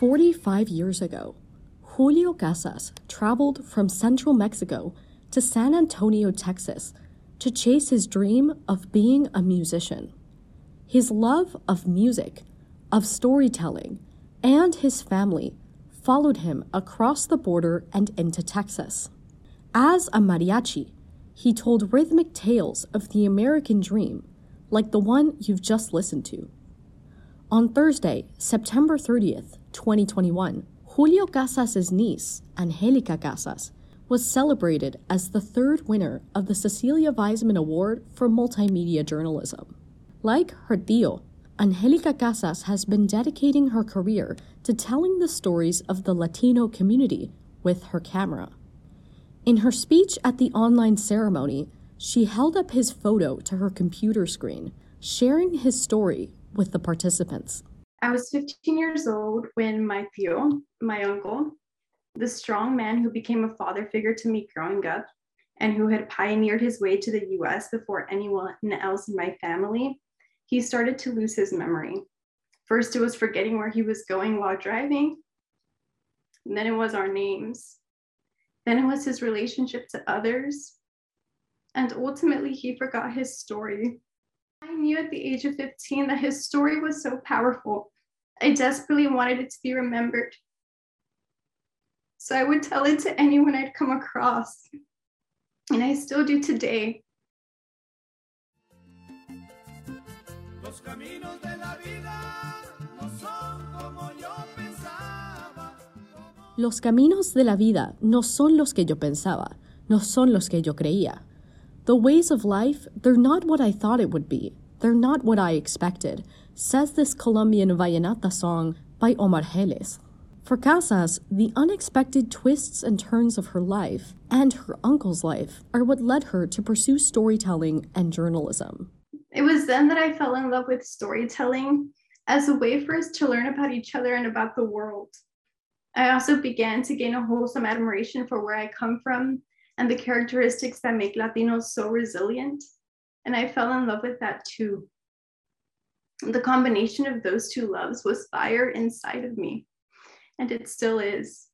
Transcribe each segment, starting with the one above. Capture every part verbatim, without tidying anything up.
forty-five years ago, Julio Casas traveled from central Mexico to San Antonio, Texas, to chase his dream of being a musician. His love of music, of storytelling, and his family followed him across the border and into Texas. As a mariachi, he told rhythmic tales of the American dream, like the one you've just listened to. On Thursday, September thirtieth, twenty twenty-one, Julio Casas' niece, Angelica Casas, was celebrated as the third winner of the Cecilia Weisman Award for Multimedia Journalism. Like her tío, Angelica Casas has been dedicating her career to telling the stories of the Latino community with her camera. In her speech at the online ceremony, she held up his photo to her computer screen, sharing his story with the participants. I was fifteen years old when my tío, my uncle, the strong man who became a father figure to me growing up and who had pioneered his way to the U S before anyone else in my family, he started to lose his memory. First, it was forgetting where he was going while driving. And then it was our names. Then it was his relationship to others. And ultimately, he forgot his story. I knew at the age of fifteen that his story was so powerful. I desperately wanted it to be remembered. So I would tell it to anyone I'd come across. And I still do today. Los caminos de la vida no son como yo pensaba. Los caminos de la vida no son los que yo pensaba, no son los que yo creía. The ways of life, they're not what I thought it would be. They're not what I expected, says this Colombian vallenata song by Omar Geles. For Casas, the unexpected twists and turns of her life and her uncle's life are what led her to pursue storytelling and journalism. It was then that I fell in love with storytelling as a way for us to learn about each other and about the world. I also began to gain a wholesome admiration for where I come from and the characteristics that make Latinos so resilient. And I fell in love with that too. The combination of those two loves was fire inside of me, and it still is.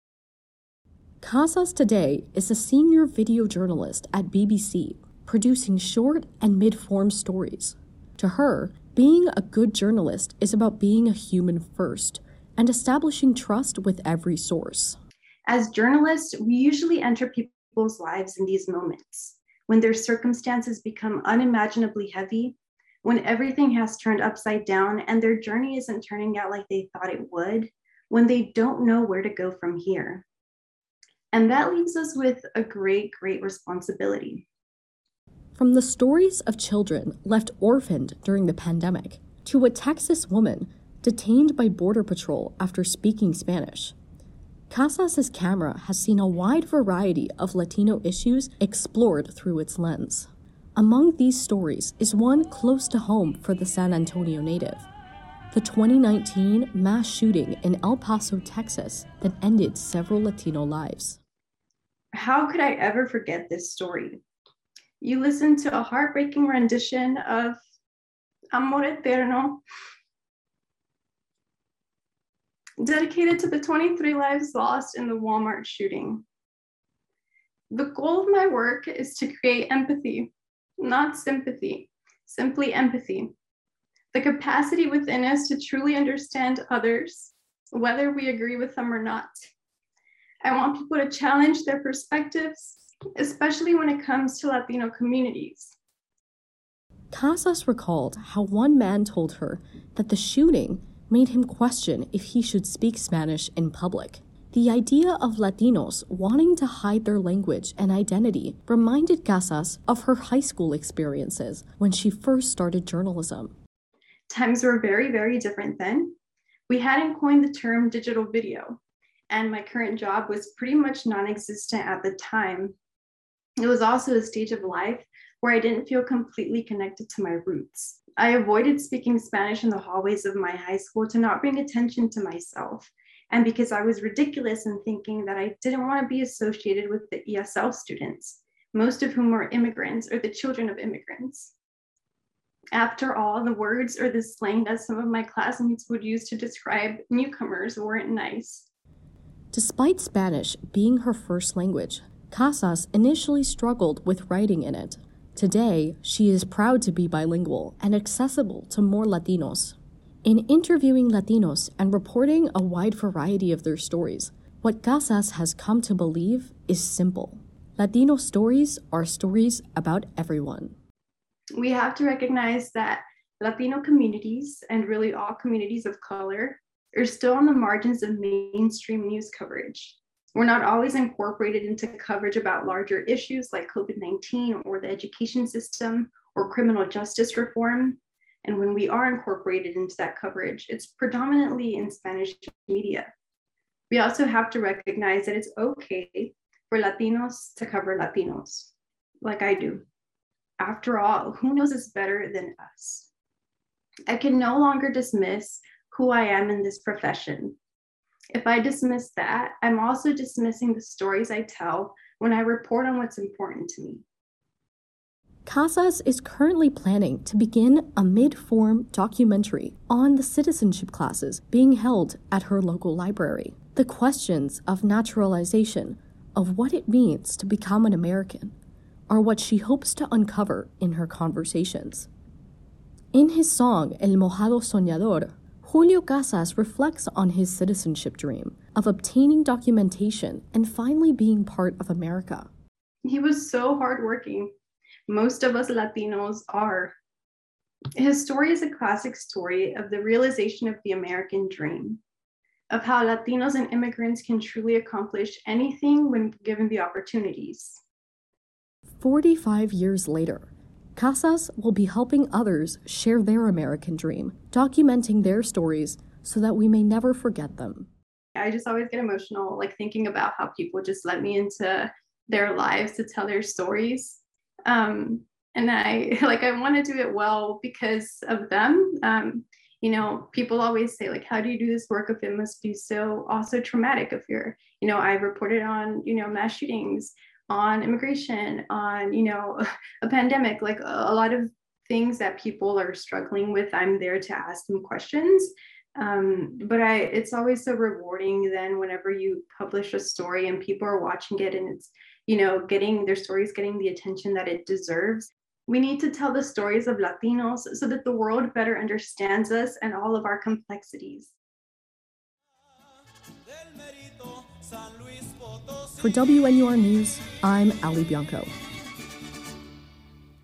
Casas today is a senior video journalist at B B C, producing short and mid-form stories. To her, being a good journalist is about being a human first and establishing trust with every source. As journalists, we usually enter people's lives in these moments, when their circumstances become unimaginably heavy, when everything has turned upside down and their journey isn't turning out like they thought it would, when they don't know where to go from here. And that leaves us with a great, great responsibility. From the stories of children left orphaned during the pandemic to a Texas woman detained by Border Patrol after speaking Spanish, Casas' camera has seen a wide variety of Latino issues explored through its lens. Among these stories is one close to home for the San Antonio native, the twenty nineteen mass shooting in El Paso, Texas, that ended several Latino lives. How could I ever forget this story? You listen to a heartbreaking rendition of Amor Eterno, dedicated to the twenty-three lives lost in the Walmart shooting. The goal of my work is to create empathy, not sympathy, simply empathy. The capacity within us to truly understand others, whether we agree with them or not. I want people to challenge their perspectives, especially when it comes to Latino communities. Casas recalled how one man told her that the shooting made him question if he should speak Spanish in public. The idea of Latinos wanting to hide their language and identity reminded Casas of her high school experiences when she first started journalism. Times were very, very different then. We hadn't coined the term digital video, and my current job was pretty much non-existent at the time. It was also a stage of life where I didn't feel completely connected to my roots. I avoided speaking Spanish in the hallways of my high school to not bring attention to myself, and because I was ridiculous in thinking that I didn't want to be associated with the E S L students, most of whom were immigrants or the children of immigrants. After all, the words or the slang that some of my classmates would use to describe newcomers weren't nice. Despite Spanish being her first language, Casas initially struggled with writing in it. Today, she is proud to be bilingual and accessible to more Latinos. In interviewing Latinos and reporting a wide variety of their stories, what Casas has come to believe is simple. Latino stories are stories about everyone. We have to recognize that Latino communities, and really all communities of color, are still on the margins of mainstream news coverage. We're not always incorporated into coverage about larger issues like COVID nineteen or the education system or criminal justice reform. And when we are incorporated into that coverage, it's predominantly in Spanish media. We also have to recognize that it's okay for Latinos to cover Latinos, like I do. After all, who knows us better than us? I can no longer dismiss who I am in this profession. If I dismiss that, I'm also dismissing the stories I tell when I report on what's important to me. Casas is currently planning to begin a mid-form documentary on the citizenship classes being held at her local library. The questions of naturalization, of what it means to become an American, are what she hopes to uncover in her conversations. In his song El Mojado Soñador, Julio Casas reflects on his citizenship dream of obtaining documentation and finally being part of America. He was so hardworking. Most of us Latinos are. His story is a classic story of the realization of the American dream, of how Latinos and immigrants can truly accomplish anything when given the opportunities. forty-five years later, Casas will be helping others share their American dream, documenting their stories so that we may never forget them. I just always get emotional, like thinking about how people just let me into their lives to tell their stories. Um, and I like I want to do it well because of them. Um, you know, people always say, like, how do you do this work if it must be so also traumatic if you're, you know, I reported on, you know, mass shootings, on immigration, on, you know, a pandemic, like a lot of things that people are struggling with. I'm there to ask them questions. Um, but I, it's always so rewarding then whenever you publish a story and people are watching it and it's, you know, getting their stories, getting the attention that it deserves. We need to tell the stories of Latinos so that the world better understands us and all of our complexities. For W N U R News, I'm Ali Bianco.